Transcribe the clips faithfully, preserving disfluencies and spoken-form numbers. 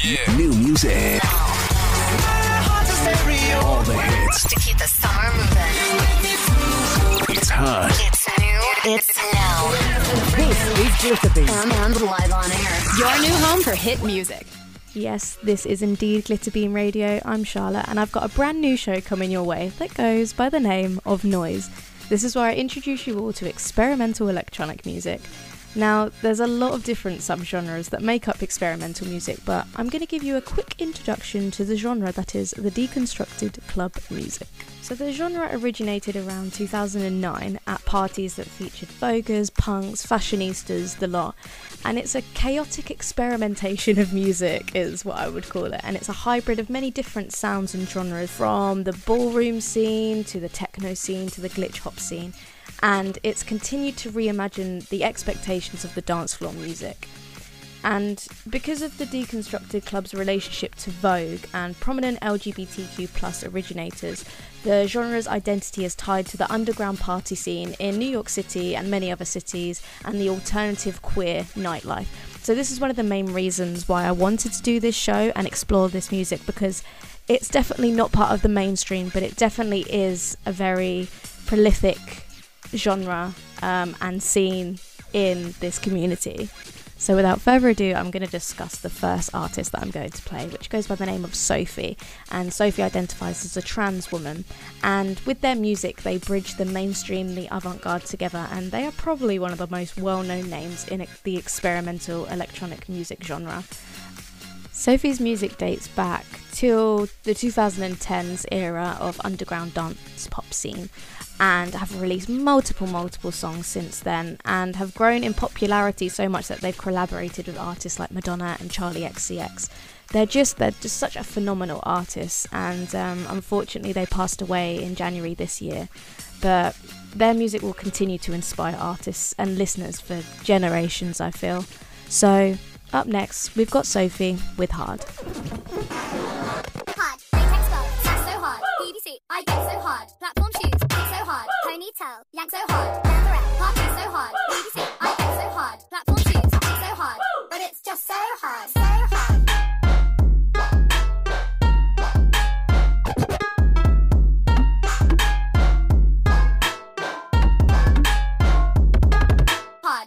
Yeah. New music. All the hits. To keep the summer moving. It's hot. It's new. It's now. This is Glitterbeat. And, and live on air. Your new home for hit music. Yes, this is indeed Glitterbeam Radio. I'm Charlotte, and I've got a brand new show coming your way that goes by the name of Noise. This is where I introduce you all to experimental electronic music. Now, there's a lot of different subgenres that make up experimental music, but I'm going to give you a quick introduction to the genre that is the deconstructed club music. So the genre originated around two thousand nine at parties that featured voguers, punks, fashionistas, the lot. And it's a chaotic experimentation of music is what I would call it. And it's a hybrid of many different sounds and genres, from the ballroom scene to the techno scene to the glitch hop scene. And it's continued to reimagine the expectations of the dance floor music. And because of the deconstructed club's relationship to Vogue and prominent L G B T Q plus originators, the genre's identity is tied to the underground party scene in New York City and many other cities, and the alternative queer nightlife. So this is one of the main reasons why I wanted to do this show and explore this music, because it's definitely not part of the mainstream, but it definitely is a very prolific genre um, and scene in this community. So without further ado, I'm going to discuss the first artist that I'm going to play, which goes by the name of Sophie. And Sophie identifies as a trans woman. And with their music, they bridge the mainstream and the avant-garde together. And they are probably one of the most well-known names in the experimental electronic music genre. Sophie's music dates back till the twenty tens era of underground dance pop scene, and have released multiple, multiple songs since then, and have grown in popularity so much that they've collaborated with artists like Madonna and Charli X C X. They're just, they're just such a phenomenal artist, and um, unfortunately they passed away in January this year. But their music will continue to inspire artists and listeners for generations, I feel. So, up next, we've got Sophie with Hard. Hard, latex glove, slash so hard, P V C, I get so hard, platform shoes, so hard, ponytail, yank so hard, leatherette, party so hard, P V C, I get so hard, platform shoes, so hard, but it's just so hard, so hard. Hard.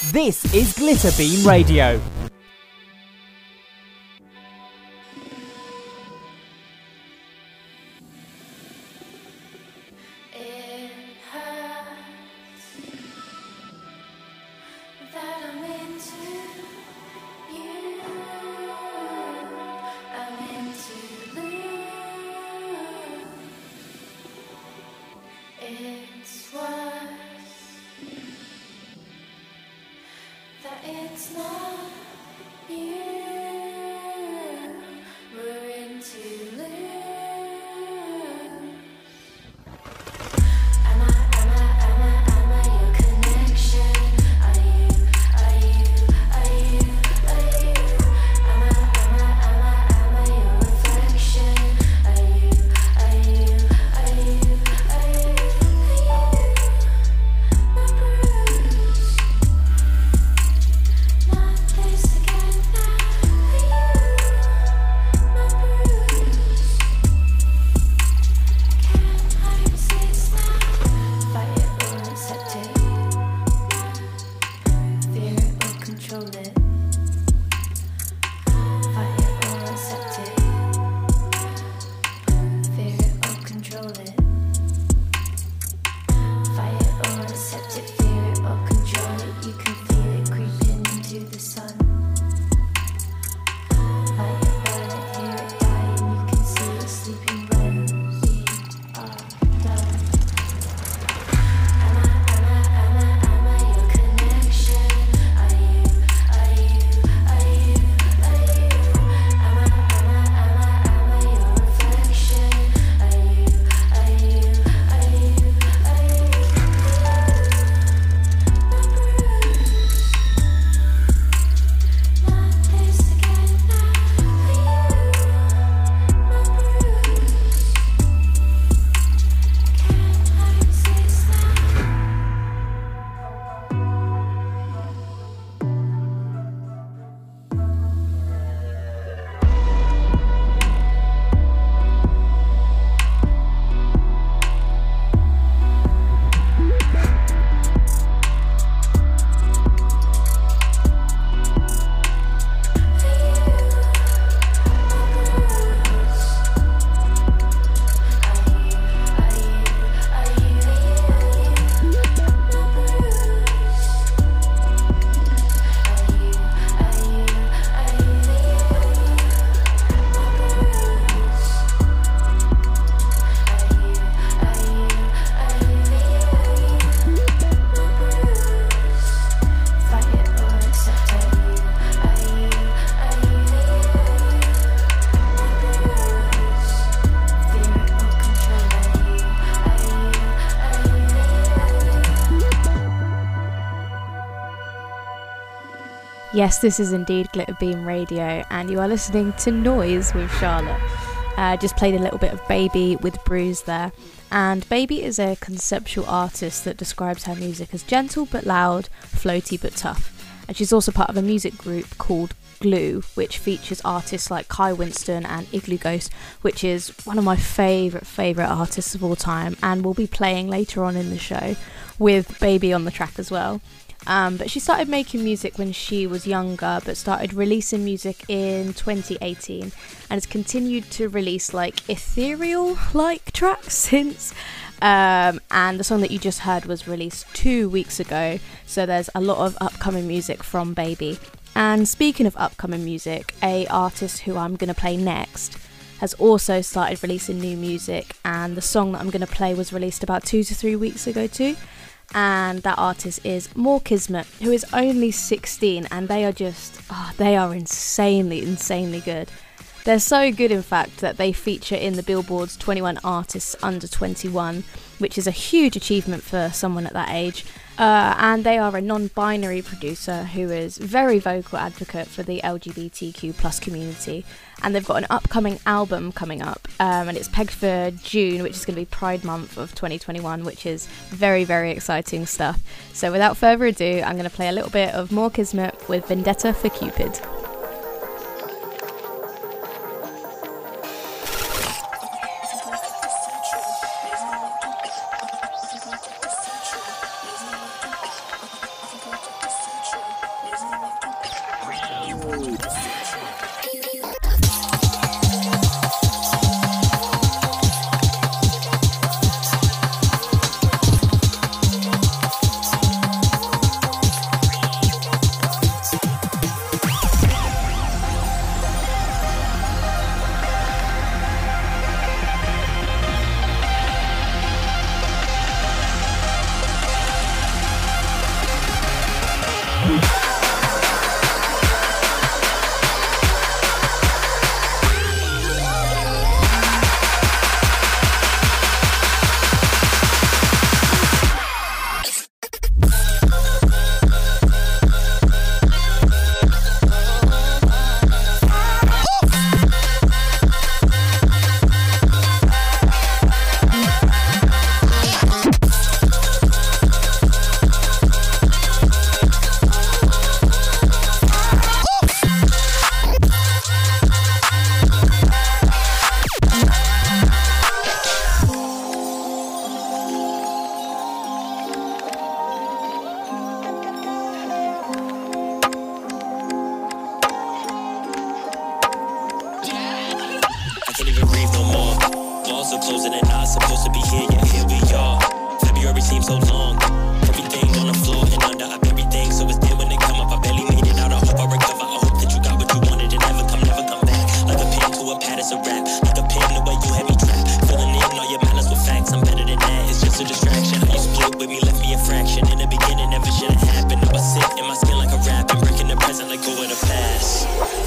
This is Glitterbeam Radio. It's not you we're in to lose. Am I, am I, am I, am I your connection? Are you, are you, are you, are you? Am I, am I, am I, am I your reflection? Are you, are you, are you, are you, are you? My bruise. Not this again now. Are you my bruise? Can't I resist now? Fight it or accept it. Fear it or control it. Fight it or accept it. Fear it or control it. Fight it or accept it. Fear it or control it. You can feel it creeping into the sun. Light it, burn it, hear it die, and you can see it sleeping when we are done. Am I, am I, am I, am I your connection? Are you, are you, are you, are you? Am I, am I, am I, am I your reflection? Are you, are you, are you, are you? My bruise. Not this again now. Are you my bruise? Can't I resist now? Yes, this is indeed Glitterbeam Radio, and you are listening to Noise with Charlotte. Uh, just played a little bit of Baby with Bruise there. And Baby is a conceptual artist that describes her music as gentle but loud, floaty but tough. And she's also part of a music group called Glue, which features artists like Kai Winston and Igloo Ghost, which is one of my favourite, favourite artists of all time, and will be playing later on in the show with Baby on the track as well. Um, but she started making music when she was younger, but started releasing music in twenty eighteen and has continued to release like ethereal-like tracks since. Um, and the song that you just heard was released two weeks ago, so there's a lot of upcoming music from Baby. And speaking of upcoming music, a artist who I'm going to play next has also started releasing new music, and the song that I'm going to play was released about two to three weeks ago too. And that artist is More Kismet, who is only sixteen, and they are just, oh, they are insanely, insanely good. They're so good, in fact, that they feature in the Billboard's twenty-one Artists Under twenty-one, which is a huge achievement for someone at that age. Uh, and they are a non-binary producer who is very vocal advocate for the L G B T Q plus community. And they've got an upcoming album coming up, um, and it's pegged for June, which is going to be Pride Month of twenty twenty-one, which is very, very exciting stuff. So without further ado, I'm going to play a little bit of More Kismet with Vendetta for Cupid. Control. can't even breathe no more. Walls are closing and not supposed to be here, yet here we are. February seems so long. Everything on the floor and under up everything, so it's there when they come up. I barely made it out. I hope I recover. I hope that you got what you wanted and never come, never come back. Like a pen to a pad, it's a rap. Like a pen the way you had me trapped. Filling in all your manners with facts. I'm better than that. It's just a distraction. How you split with me left me a fraction. In the beginning, never should have happened. I was sick in my skin like a rap and breaking the present, let go of the past.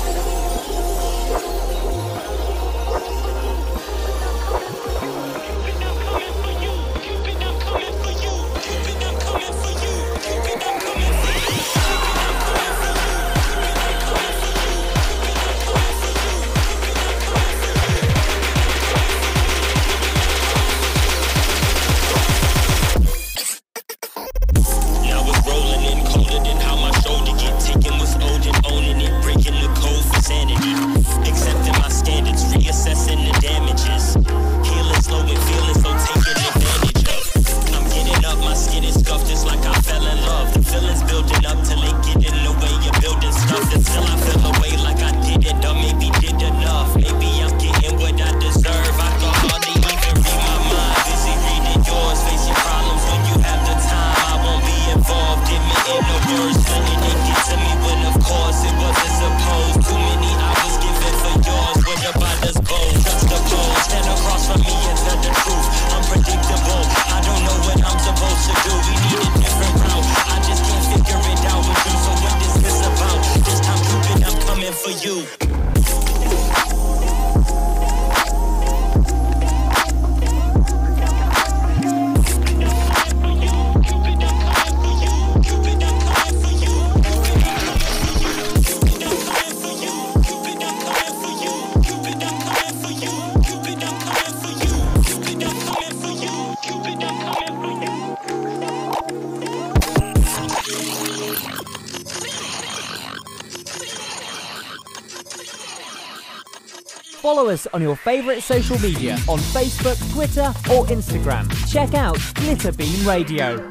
Follow us on your favourite social media on Facebook, Twitter or Instagram. Check out Glitterbeam Radio.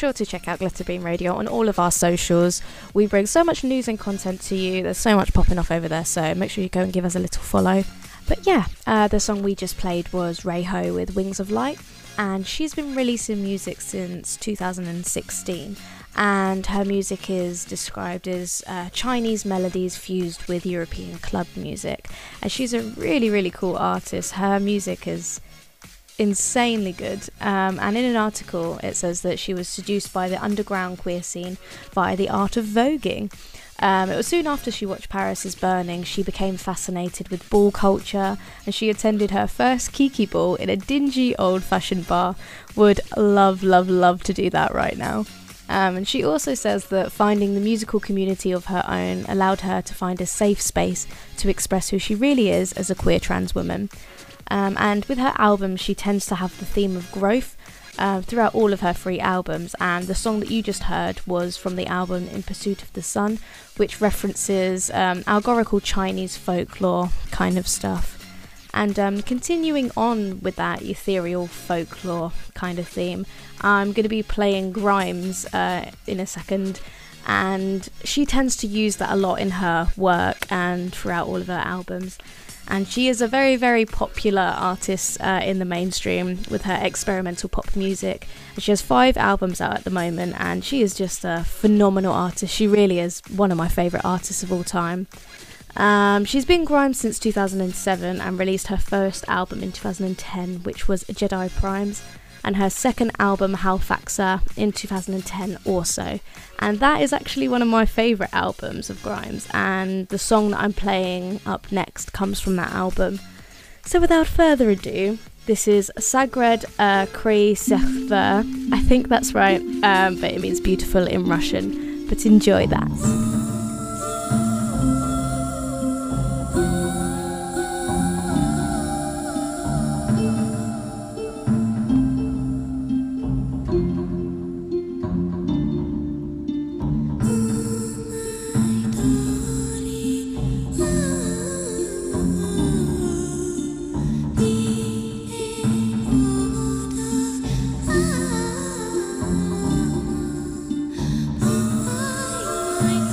sure to check out Glitterbeam Radio on all of our socials. We bring so much news and content to you. There's so much popping off over there, so make sure you go and give us a little follow. But yeah, uh, the song we just played was Reiho with Wings of Light, and she's been releasing music since two thousand sixteen, and her music is described as uh, Chinese melodies fused with European club music, and she's a really really cool artist. Her music is insanely good, um, and in an article it says that she was seduced by the underground queer scene via the art of voguing. Um, it was soon after she watched Paris is Burning she became fascinated with ball culture, and she attended her first Kiki ball in a dingy old-fashioned bar. Would love, love, love to do that right now. Um, and she also says that finding the musical community of her own allowed her to find a safe space to express who she really is as a queer trans woman. Um, and with her albums she tends to have the theme of growth Uh, throughout all of her three albums, and the song that you just heard was from the album In Pursuit of the Sun, which references um, allegorical Chinese folklore kind of stuff. And um, continuing on with that ethereal folklore kind of theme, I'm going to be playing Grimes uh, in a second, and she tends to use that a lot in her work and throughout all of her albums. And she is a very, very popular artist uh, in the mainstream with her experimental pop music. She has five albums out at the moment, and she is just a phenomenal artist. She really is one of my favourite artists of all time. Um, she's been grime since two thousand seven and released her first album in two thousand ten, which was Jedi Primes, and her second album, Halfaxa, in two thousand ten also. And that is actually one of my favourite albums of Grimes, and the song that I'm playing up next comes from that album. So without further ado, this is Sagred uh, Kri Sechver. I think that's right, um, but it means beautiful in Russian. But enjoy that. Bye.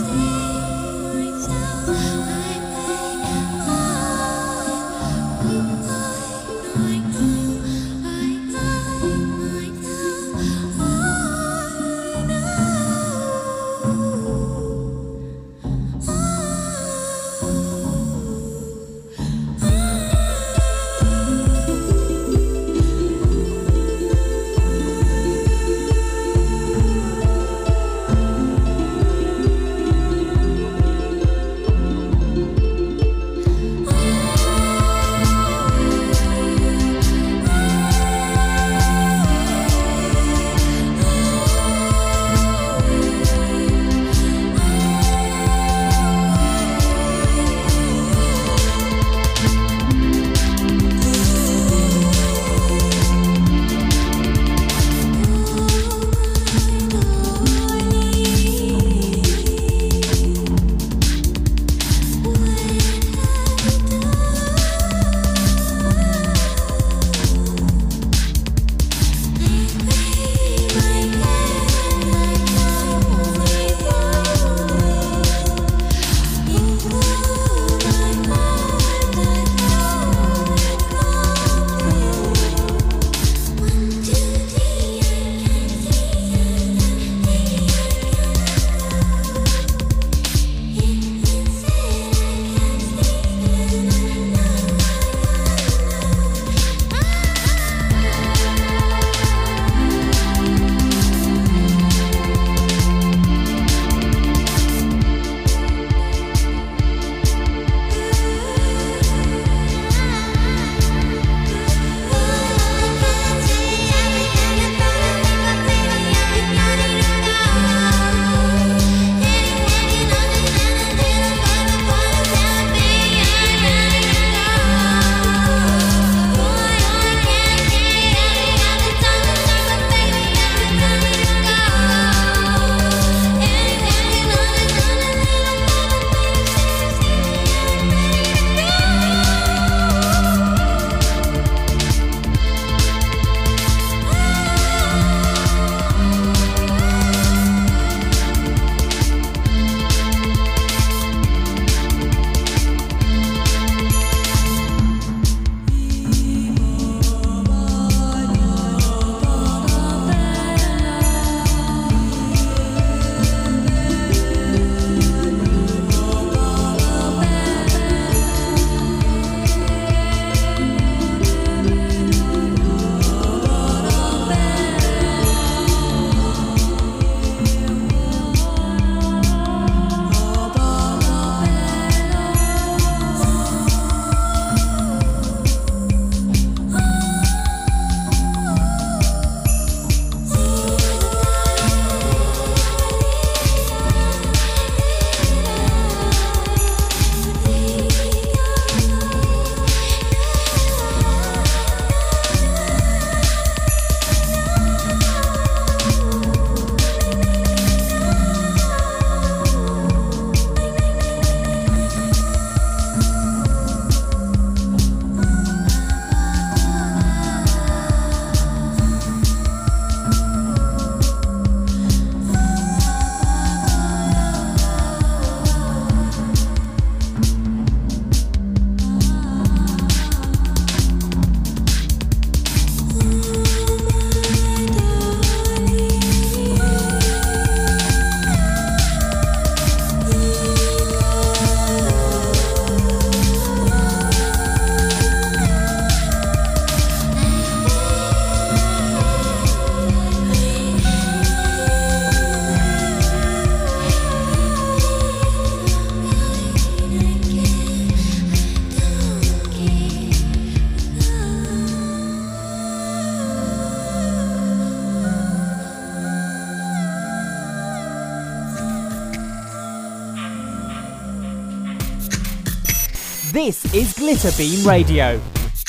This is Glitterbeam Radio.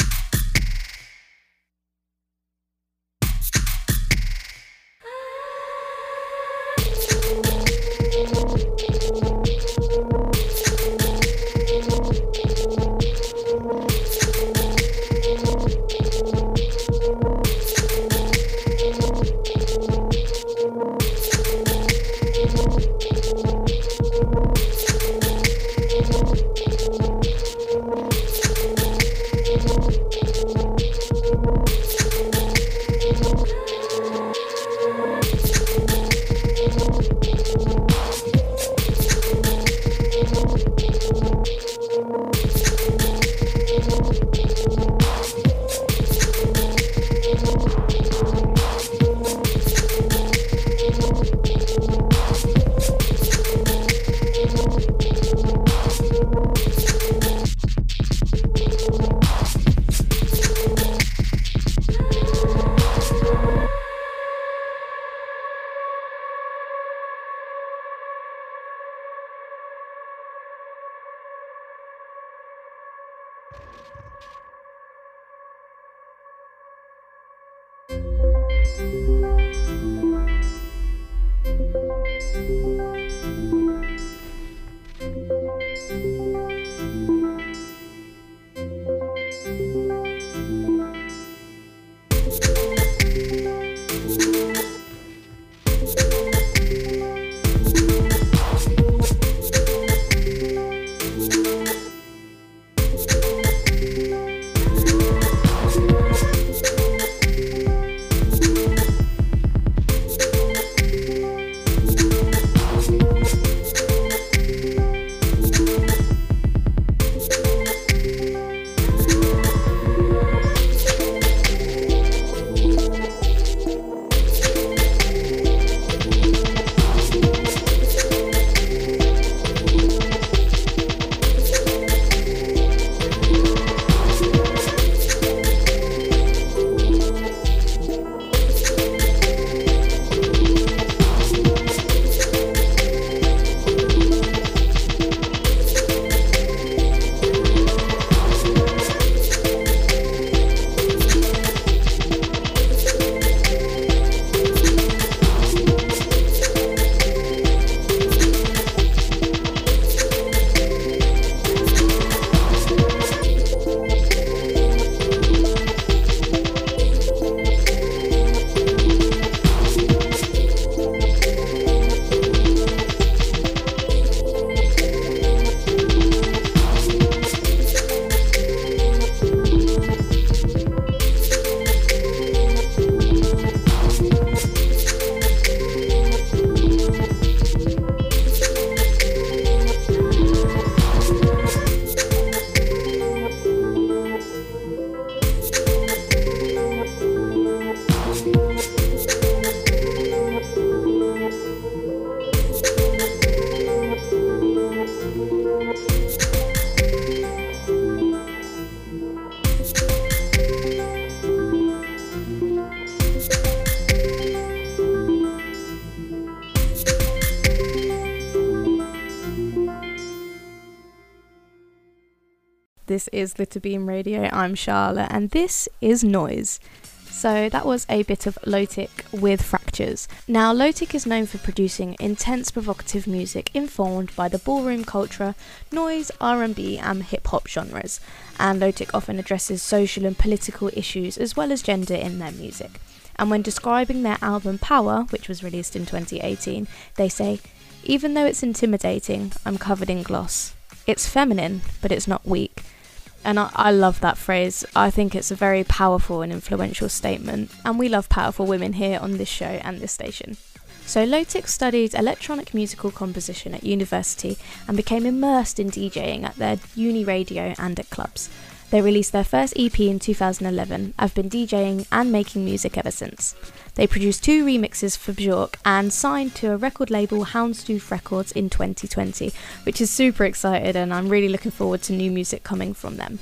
This is Glitterbeam Radio. I'm Charlotte, and this is Noise. So that was a bit of Lotic with Fractures. Now, Lotic is known for producing intense, provocative music informed by the ballroom culture, noise, R and B, and hip-hop genres. And Lotic often addresses social and political issues as well as gender in their music. And when describing their album Power, which was released in twenty eighteen, they say, "Even though it's intimidating, I'm covered in gloss. It's feminine, but it's not weak." And I, I love that phrase. I think it's a very powerful and influential statement, and we love powerful women here on this show and this station. So Lotic studied electronic musical composition at university and became immersed in DJing at their uni radio and at clubs. They released their first E P in two thousand eleven. I've been DJing and making music ever since. They produced two remixes for Bjork and signed to a record label, Houndstooth Records, in twenty twenty, which is super excited, and I'm really looking forward to new music coming from them.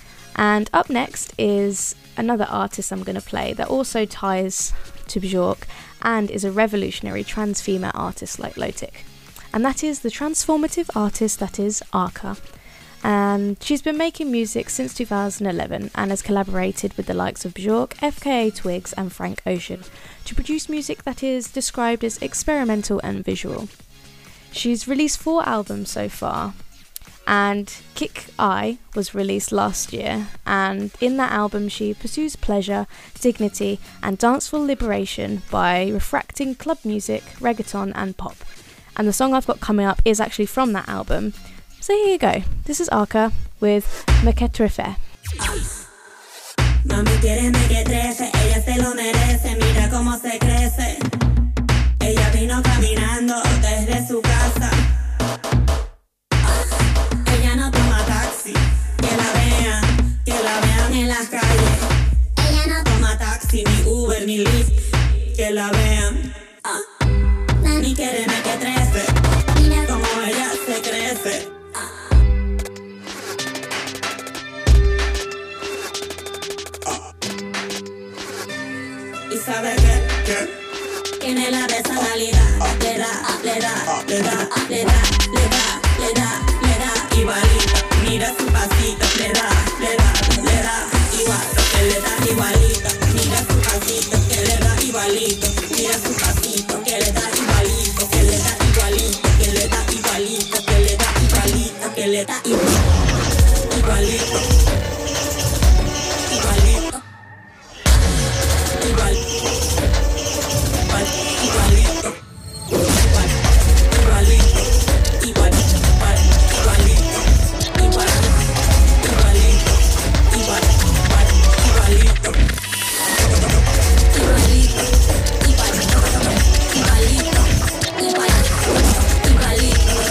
And up next is another artist I'm going to play that also ties to Bjork and is a revolutionary trans female artist like Lotic. And that is the transformative artist that is Arca. and she's been making music since two thousand eleven and has collaborated with the likes of Bjork, F K A Twigs and Frank Ocean to produce music that is described as experimental and visual. She's released four albums so far, and Kick Eye was released last year, and in that album she pursues pleasure, dignity and danceful liberation by refracting club music, reggaeton and pop. And the song I've got coming up is actually from that album. So here you go. This is Arca with Me Que Trefe. Mami quiere me que trece, ella se lo merece, mira cómo se crece. Ella vino caminando desde su casa. Ella no toma taxi, que la vean, que la vean en las calles. Ella no toma taxi, ni Uber, ni Lyft, que la vean. Mami quiere me que trece, mira cómo ella se crece. ¿Y sabe qué? ¿Qué? Tiene la personalidad, le da, le da, le da, le da, le da, le da, le da, igualito. Mira su pasito, le da, le da, le da, igual, que le da igualito. Mira su pasito, que le da igualito. Mira su pasito, que le da igualito, que le da igualito, que le da igualito, que le da igualito, que le da igualito, igualito, igualito. Igual, igual, igualito, igual, igualito, igual, igual, igualito, igual, igualito, igual, igual, igualito, igualito, igual, igualito, igual, igualito, igual,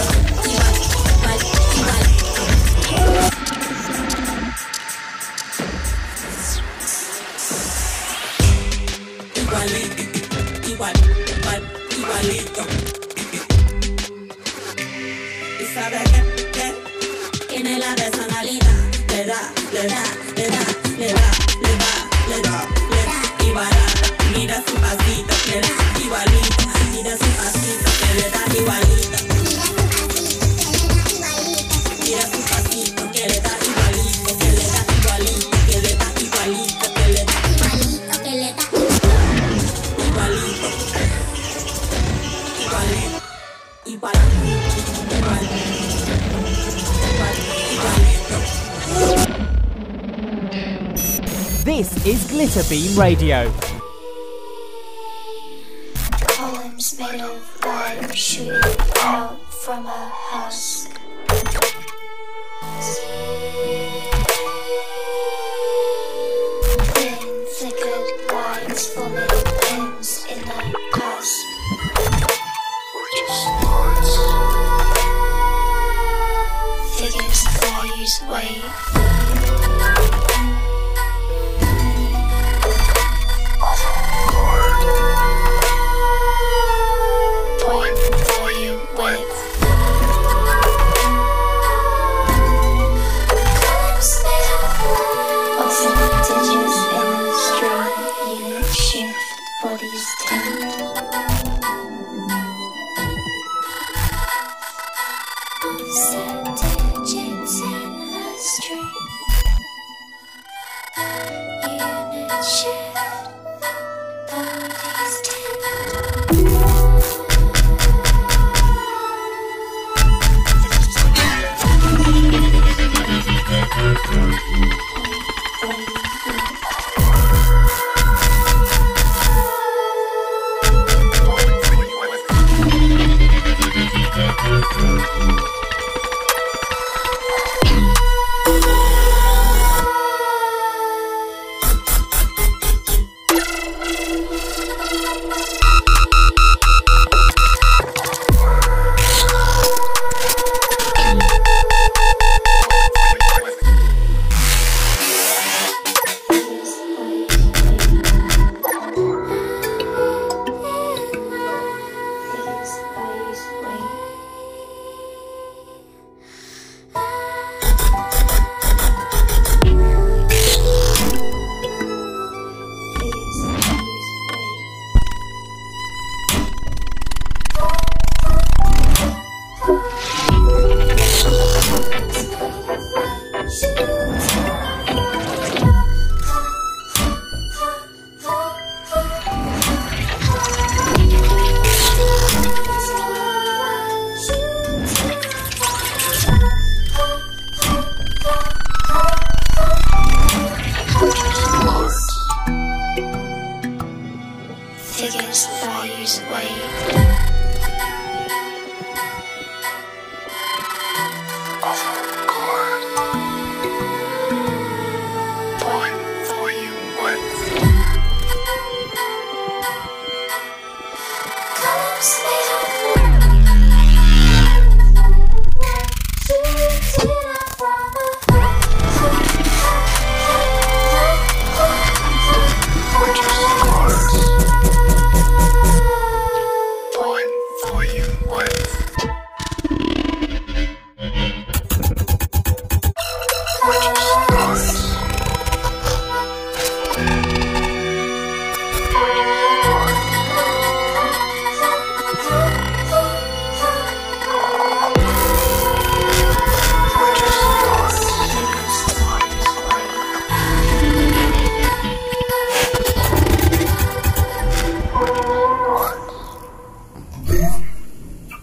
igual, igual, igualito. ¿Y sabe qué? ¿Qué? Tiene la personalidad, le da, le da, le da, le da, le da, le da, le da, igualita. Mira su pasito, le da igualito. Mira su pasito, que le da igualito. Mira su pasito, que le da igualito, que le da igualito, que le da igualito, que le da igualito, que le da igualito, igualito, igual, igual, igual, igualito. This is Glitterbeam Radio. Poems made of lime shooting out from a husk. Thin, flickered lines forming pins in the cusp. Figures, values, weight. Point, volume, width. Often digits in a string, unit shift, bodies tend. Set digits in a string, unit shift, bodies tend.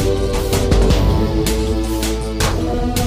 Thank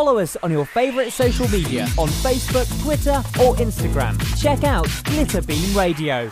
Follow us on your favourite social media on Facebook, Twitter or Instagram. Check out Glitterbeam Radio.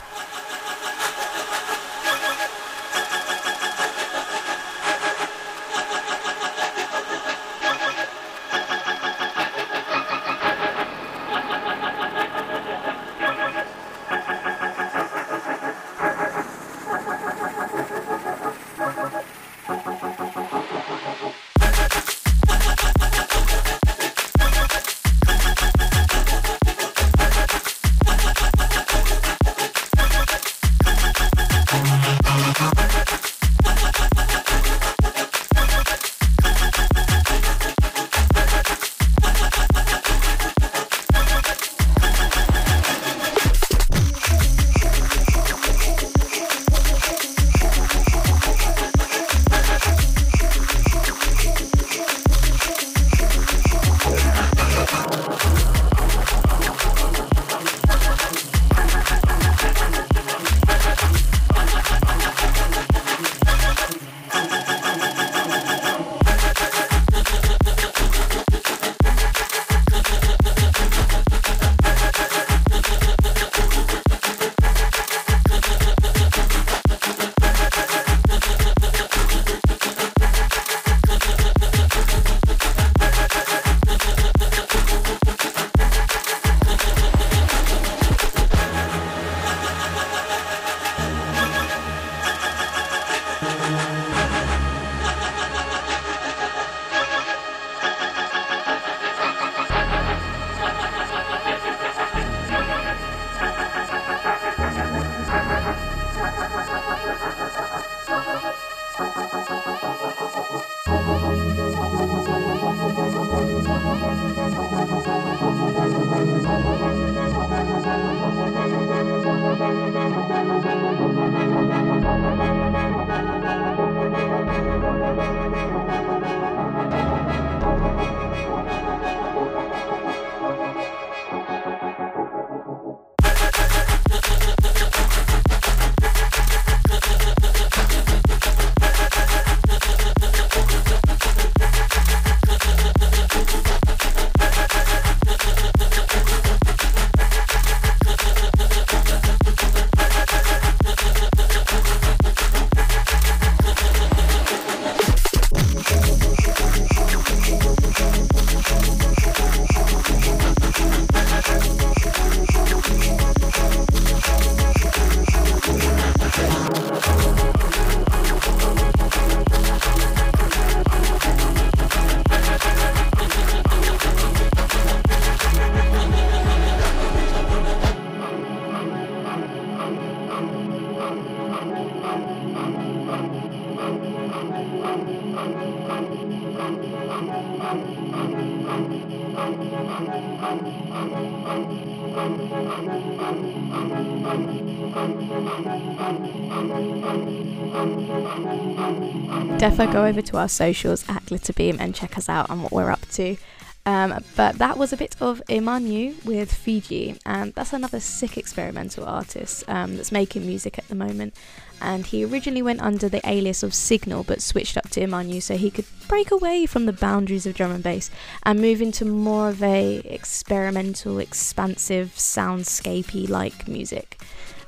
Defo go over to our socials at Glitterbeam and check us out on what we're up to. Um, but that was a bit of Emanu with Fiji, and that's another sick experimental artist um, that's making music at the moment. And he originally went under the alias of Signal but switched up to Emanu so he could break away from the boundaries of drum and bass and move into more of a experimental, expansive, soundscapey like music.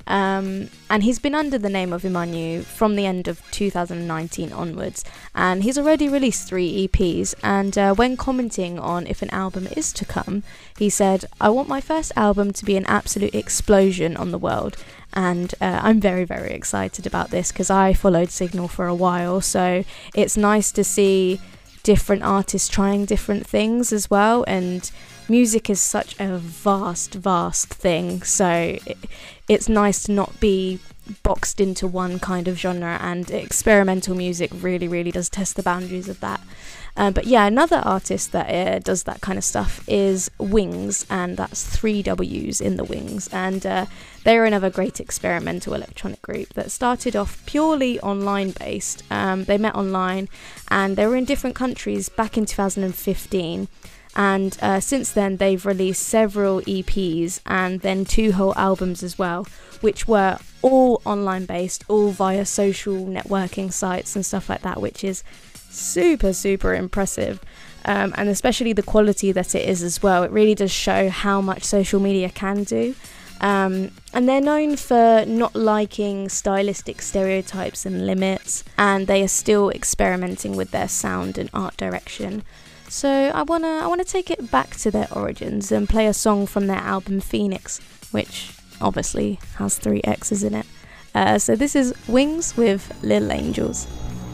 Um, and he's been under the name of Emanu from the end of two thousand nineteen onwards, and he's already released three E Ps. And uh, when commenting on if an album is to come, he said, "I want my first album to be an absolute explosion on the world." And uh, I'm very, very excited about this because I followed Signal for a while, so it's nice to see different artists trying different things as well. And music is such a vast, vast thing, so it, it's nice to not be boxed into one kind of genre, and experimental music really, really does test the boundaries of that. Um, but yeah, another artist that uh, does that kind of stuff is Wings, and that's three W's in the Wings, and uh, they're another great experimental electronic group that started off purely online based. Um, they met online and they were in different countries back in two thousand fifteen. And uh, since then, they've released several E Ps and then two whole albums as well, which were all online based, all via social networking sites and stuff like that, which is super, super impressive. um, and especially the quality that it is as well. It really does show how much social media can do. Um, and they're known for not liking stylistic stereotypes and limits, and they are still experimenting with their sound and art direction. So I wanna I wanna take it back to their origins and play a song from their album Phoenix, which obviously has three X's in it. Uh, so this is Wings with Little Angels.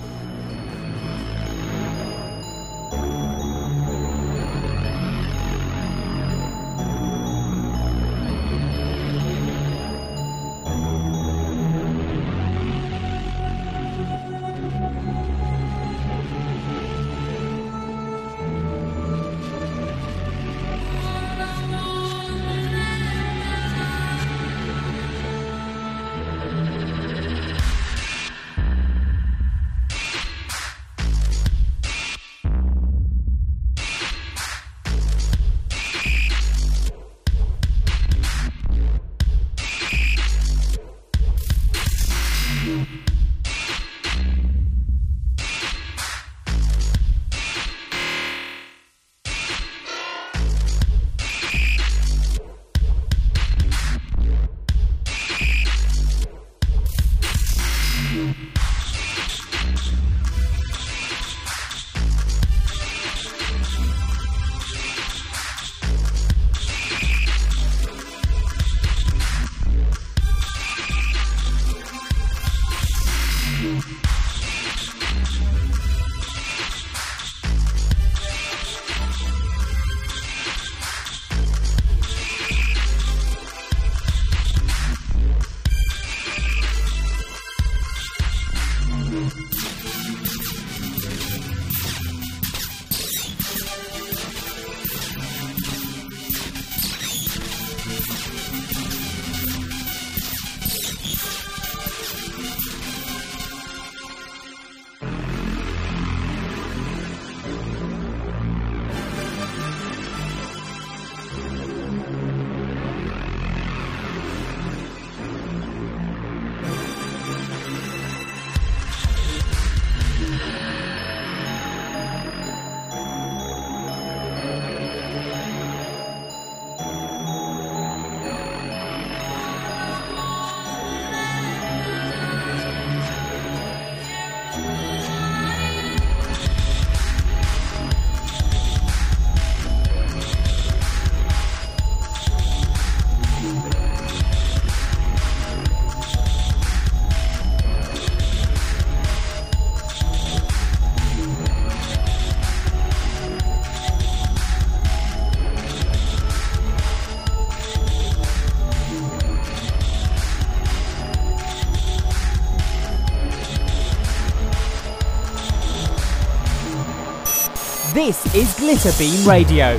This is Glitterbeam Radio.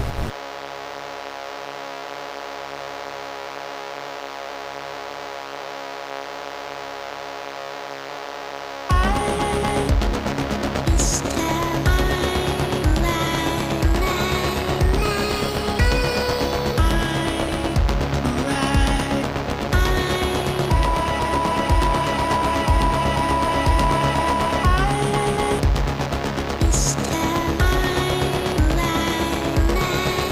Step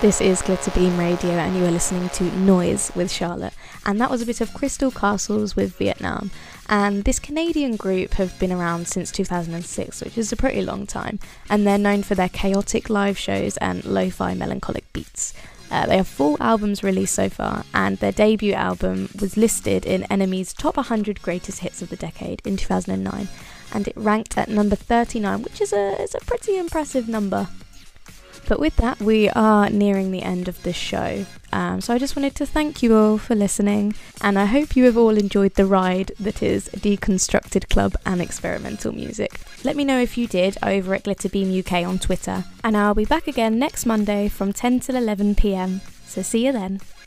This is Glitterbeam Radio and you are listening to Noise with Charlotte, and that was a bit of Crystal Castles with Vietnam. And this Canadian group have been around since two thousand six, which is a pretty long time, and they're known for their chaotic live shows and lo-fi melancholic beats. Uh, they have four albums released so far, and their debut album was listed in N M E's Top one hundred Greatest Hits of the Decade in two thousand nine, and it ranked at number thirty-nine, which is a, is a pretty impressive number. But with that, we are nearing the end of the show. Um, so I just wanted to thank you all for listening, and I hope you have all enjoyed the ride that is deconstructed club and experimental music. Let me know if you did over at Glitterbeam U K on Twitter, and I'll be back again next Monday from ten till eleven p m. So see you then.